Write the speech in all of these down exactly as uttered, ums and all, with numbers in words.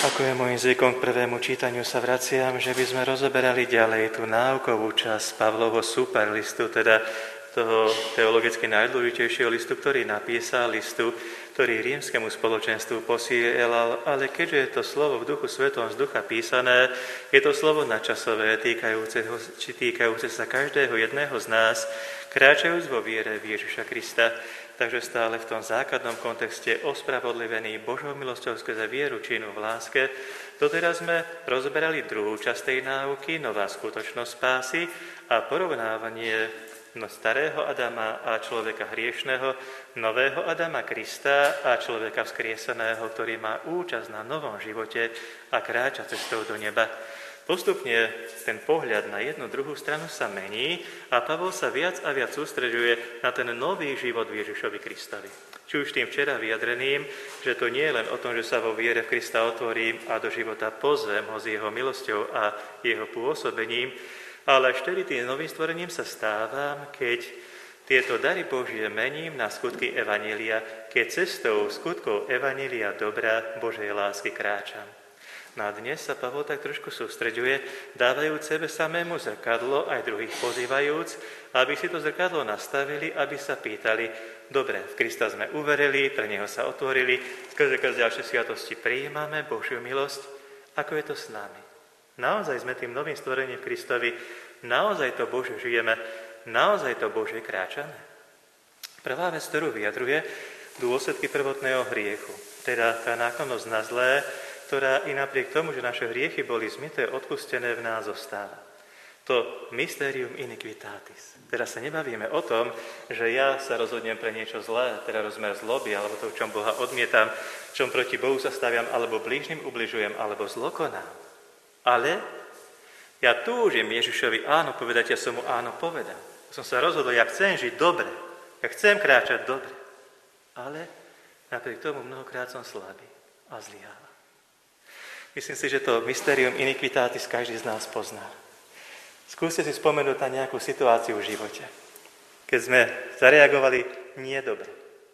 Ako je môjim zvykom k prvému čítaniu sa vraciam, že by sme rozoberali ďalej tú náukovú časť Pavlovho superlistu, teda toho teologicky najdôležitejšieho listu, ktorý napísal, listu, ktorý rímskemu spoločenstvu posielal, ale keďže je to slovo v Duchu Svetom z ducha písané, je to slovo nadčasové, týkajúce, či týkajúce sa každého jedného z nás, kráčajúc vo viere v Ježiša Krista. Takže stále v tom základnom kontexte ospravodlivený Božou milosťou skrze vieru činu v láske. Doteraz sme rozoberali druhú časť tej náuky, nová skutočnosť spásy a porovnávanie no, starého Adama a človeka hriešného, nového Adama Krista a človeka vzkrieseného, ktorý má účasť na novom živote a kráča cestou do neba. Postupne ten pohľad na jednu druhú stranu sa mení a Pavol sa viac a viac sústreďuje na ten nový život v Ježišovi Kristovi. Či už tým včera vyjadreným, že to nie je len o tom, že sa vo viere v Krista otvorím a do života pozvem ho s jeho milosťou a jeho pôsobením, ale vtedy tým novým stvorením sa stávam, keď tieto dary Božie mením na skutky evanjelia, keď cestou skutkov evanjelia dobra Božej lásky kráčam. No a dnes sa Pavol tak trošku sústreďuje, dávajúc sebe samému zrkadlo, aj druhých pozývajúc, aby si to zrkadlo nastavili, aby sa pýtali, dobre, v Krista sme uverili, pre Neho sa otvorili, skrze ďalšie sviatosti prijímame Božiu milosť, ako je to s nami. Naozaj sme tým novým stvorením v Kristovi, naozaj to Bože žijeme, naozaj to Bože kráčame. Prvá vec, ktorú vyjadruje, dôsledky prvotného hriechu, teda tá náklonnosť na zlé, ktorá i napriek tomu, že naše hriechy boli zmyté, odpustené, v nás zostáva. To mysterium iniquitatis. Teraz sa nebavíme o tom, že ja sa rozhodnem pre niečo zlé, teda rozmer zloby, alebo to, v čom Boha odmietam, v čom proti Bohu sa staviam, alebo blížnym ubližujem, alebo zlokonám. Ale ja túžim Ježišovi áno povedať, ja som mu áno povedal. Som sa rozhodol, ja chcem žiť dobre, ja chcem kráčať dobre. Ale napriek tomu mnohokrát som slabý a zlyhávam. Myslím si, že to mysterium iniquitatis každý z nás pozná. Skúste si spomenúť na nejakú situáciu v živote, keď sme zareagovali nie dobre.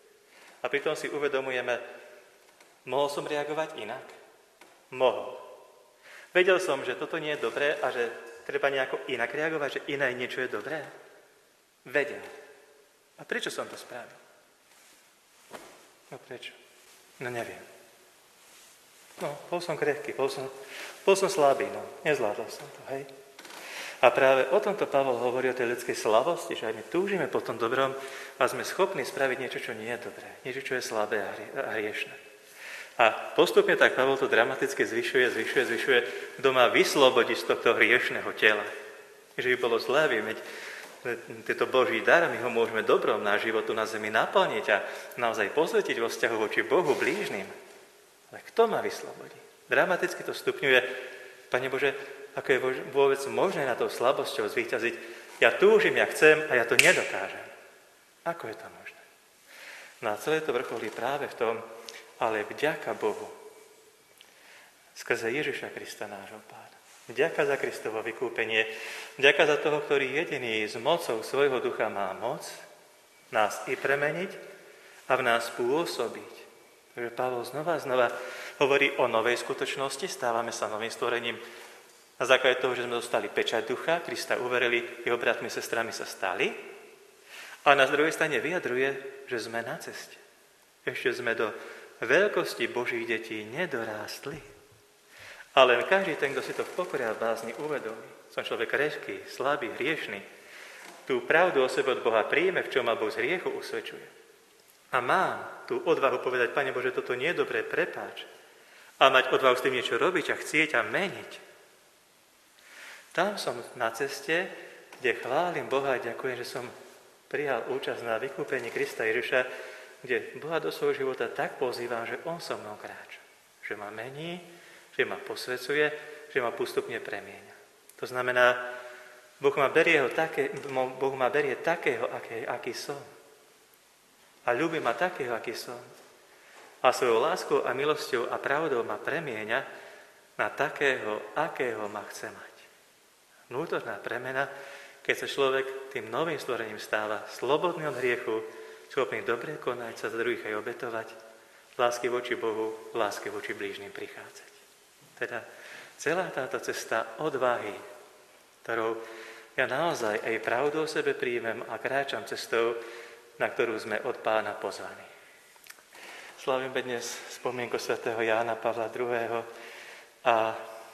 A pritom si uvedomujeme, mohol som reagovať inak? Mohol. Vedel som, že toto nie je dobré a že treba nejako inak reagovať, že iné niečo je dobré? Vedel. A prečo som to spravil? No prečo? No neviem. No, bol som krehký, bol som, bol som slabý, no, nezvládol som to, hej. A práve o tomto Pavol hovorí o tej ľudskej slavosti, že aj my túžime po tom dobrom a sme schopní spraviť niečo, čo nie je dobré, niečo, čo je slabé a hriešne. A postupne tak Pavol to dramaticky zvyšuje, zvyšuje, zvyšuje, kto má vyslobodiť z tohto hriešného tela. Že by bolo zlé vymeť tieto Boží dar, my ho môžeme dobrom na životu na zemi naplniť a naozaj posvetiť vo vzťahu voči Bohu blížnym. Ale kto ma vyslobodí? Dramaticky to stupňuje. Pane Bože, ako je vôbec možné na tou slabosťou zvíťaziť? Ja túžim, ja chcem a ja to nedokážem. Ako je to možné? No a celé to vrcholí práve v tom, ale vďaka Bohu, skrze Ježiša Krista, nášho Pána. Vďaka za Kristovo vykúpenie, vďaka za toho, ktorý jediný s mocou svojho ducha má moc nás i premeniť a v nás pôsobiť. Takže Pavol znova a znova hovorí o novej skutočnosti, stávame sa novým stvorením. Na základe toho, že sme dostali pečať ducha, Krista uverili, jeho bratmi, sestrami sa stali. A na druhej strane vyjadruje, že sme na ceste. Ešte sme do veľkosti Božích detí nedorástli. Ale len každý ten, kto si to v pokore a bázni uvedomí, som človek krehký, slabý, hriešný, tú pravdu o sebe od Boha príjme, v čom ma Boh z hriechu usvedčuje. A mám tú odvahu povedať, Pane Bože, toto nie je dobré, prepáč. A mať odvahu s tým niečo robiť a chcieť a meniť. Tam som na ceste, kde chválim Boha a ďakujem, že som prijal účasť na vykúpení Krista Ježiša, kde Boha do svojho života tak pozývam, že On so mnou kráča. Že ma mení, že ma posvecuje, že ma postupne premieňa. To znamená, Boh ma berie, také, boh ma berie takého, aký, aký som. A ľúbi ma takého, aký som. A svojou láskou a milosťou a pravdou ma premieňa na takého, akého ma chce mať. Vnútorná premena, keď sa človek tým novým stvorením stáva slobodný od hriechu, schopný dobre konať, sa za druhých aj obetovať, lásky voči Bohu, lásky voči blížnym prichádzať. Teda celá táto cesta odvahy, ktorou ja naozaj aj pravdu o sebe príjmem a kráčam cestou, na ktorú sme od Pána pozvaní. Slavíme dnes spomienku svätého Jána Pavla druhého. A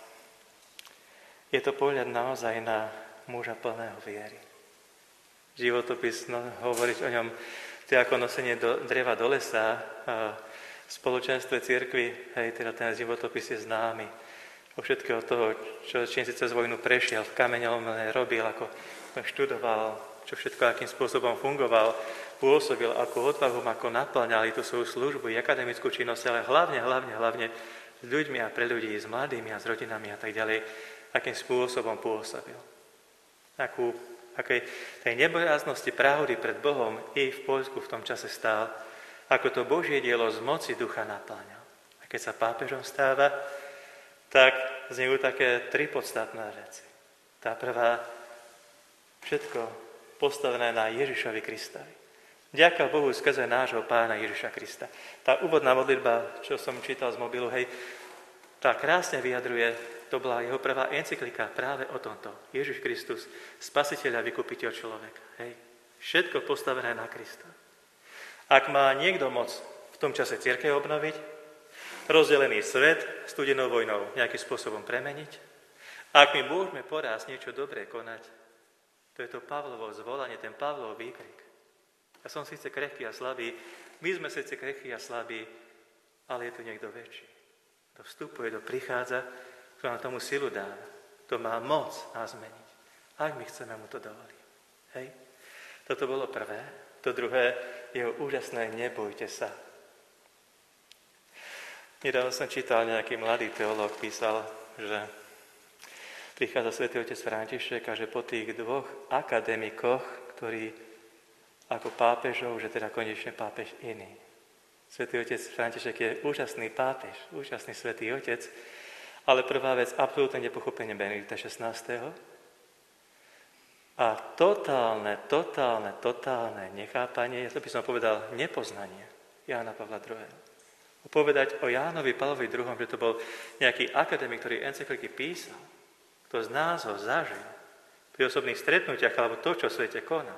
je to pohľad naozaj na muža plného viery. Životopis, no, hovoriť o ňom, to je ako nosenie do, dreva do lesa, a v spoločenstve cirkvi, hej, teda ten životopis je známy. O všetkého toho, čo čím si cez vojnu prešiel, v kameňolome robil, ako študoval, čo všetko, akým spôsobom fungoval, pôsobil, ako odvahu, ako naplňali tú svoju službu i akademickú činnosť, ale hlavne, hlavne, hlavne s ľuďmi a pre ľudí, s mladými a s rodinami a tak ďalej, akým spôsobom pôsobil. Akú, akej tej nebojáznosti pravdy pred Bohom i v Poľsku v tom čase stál, ako to Božie dielo z moci ducha naplňal. A keď sa pápežom stáva, tak znejú také tri podstatné veci. Tá prvá, všetko postavené na Ježišovi Kristovi. Ďaká Bohu skrze nášho Pána Ježiša Krista. Tá úvodná modlitba, čo som čítal z mobilu, hej, tá krásne vyjadruje, to bola jeho prvá encyklika práve o tomto. Ježiš Kristus, spasiteľ a vykupiteľ človeka. Hej. Všetko postavené na Krista. Ak má niekto moc v tom čase cirkev obnoviť, rozdelený svet studenou vojnou nejakým spôsobom premeniť, ak my môžeme poraz niečo dobré konať, to je to Pavlovo zvolanie, ten Pavlov výkrik. Ja som síce krehký a slabý, my sme síce krehkí a slabí, ale je tu niekto väčší. Kto vstupuje, kto prichádza, kto nám tomu silu dáva. To má moc nás zmeniť, ak my chceme mu to dovoliť. Hej? Toto bolo prvé. To druhé, jeho úžasné nebojte sa. Nedávno som čítal, nejaký mladý teológ písal, že prichádza svätý otec František a že po tých dvoch akademikoch, ktorí ako pápežov, že teda konečne pápež iný. Svätý otec František je úžasný pápež, úžasný svätý otec, ale prvá vec, absolútne nepochopenie Benedikta šestnásteho. A totálne, totálne, totálne nechápanie, ja by som povedal nepoznanie Jána Pavla druhého. Povedať o Jánovi Pavlovi druhom, že to bol nejaký akademik, ktorý encykliky písal, kto z nás ho zažil pri osobných stretnutiach alebo to, čo v svete konal.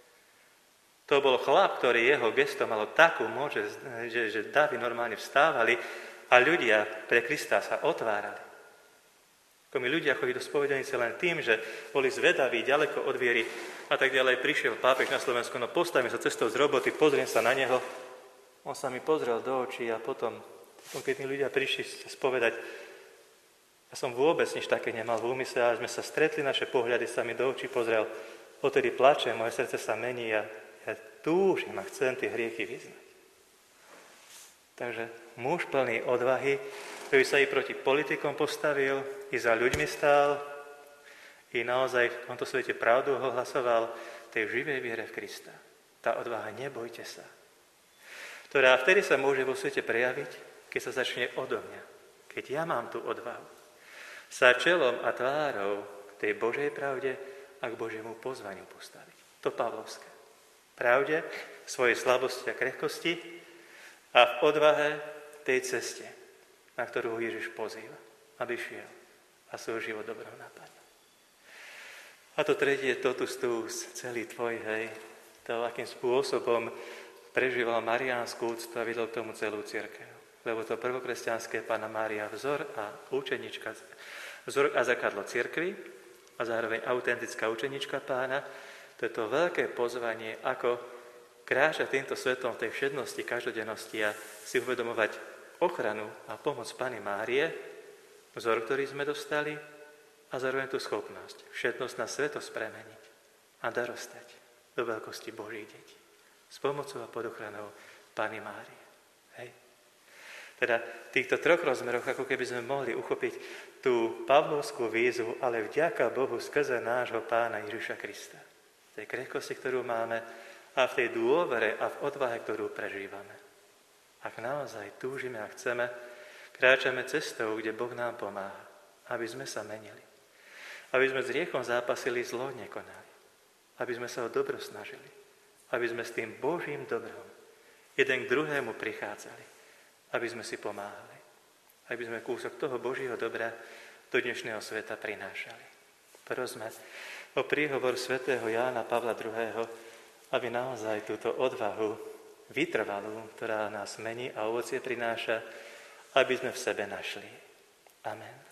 To bol chlap, ktorý jeho gestom malo takú moc, že, že, že davy normálne vstávali a ľudia pre Krista sa otvárali. Ako mi ľudia chodí do spovedanice len tým, že boli zvedaví, ďaleko od viery a tak ďalej. Prišiel pápež na Slovensku, no postavím sa cestou z roboty, pozriem sa na neho. On sa mi pozrel do očí a potom, keď mi ľudia prišli sa spovedať, ja som vôbec nič také nemal v úmysle, ale sme sa stretli, naše pohľady sa mi do očí pozrel, odtedy plačem, moje srdce sa mení a ja túžim a chcem tie hriechy vyznať. Takže muž plný odvahy, ktorý sa i proti politikom postavil, i za ľuďmi stál, i naozaj v tomto svete pravdu ohlasoval tej živej viere v Krista. Tá odvaha, nebojte sa, ktorá vtedy sa môže vo svete prejaviť, keď sa začne odo mňa. Keď ja mám tú odvahu sa čelom a tvárou k tej Božej pravde a k Božiemu pozvaniu postaviť. To Pavlovské. Pravde, svojej slabosti a krehkosti a v odvahe tej ceste, na ktorú Ježiš pozýva, aby šiel a svoj život dobro napadol. A to tretie, totus tuus, celý tvoj, hej, to, akým spôsobom prežíval mariánsku úctu a videl k tomu celú cirkev. Lebo to prvokresťanské Panna Mária vzor a učenička, vzor a zrkadlo cirkvi a zároveň autentická učenička Pána, to je to veľké pozvanie, ako kráčať týmto svetom v tej všednosti, každodennosti a si uvedomovať ochranu a pomoc Panny Márie, vzor, ktorý sme dostali a zároveň tú schopnosť, všednosť na svetosť premeniť a darostať do veľkosti Božích detí. S pomocou a pod ochranou Panny Márie. Hej. Teda v týchto troch rozmeroch, ako keby sme mohli uchopiť tú pavlovskú výzvu, ale vďaka Bohu skrze nášho Pána Ježiša Krista. V tej krehkosti, ktorú máme a v tej dôvere a v odvahe, ktorú prežívame. Ak naozaj túžime a chceme, kráčame cestou, kde Boh nám pomáha, aby sme sa menili. Aby sme s hriechom zápasili, zlo nekonali. Aby sme sa o dobro snažili. Aby sme s tým Božím dobrom jeden k druhému prichádzali, aby sme si pomáhali. aby sme kúsok toho Božieho dobra do dnešného sveta prinášali. Prosme o príhovor svätého Jána Pavla druhého., aby naozaj túto odvahu vytrvalú, ktorá nás mení a ovocie prináša, aby sme v sebe našli. Amen.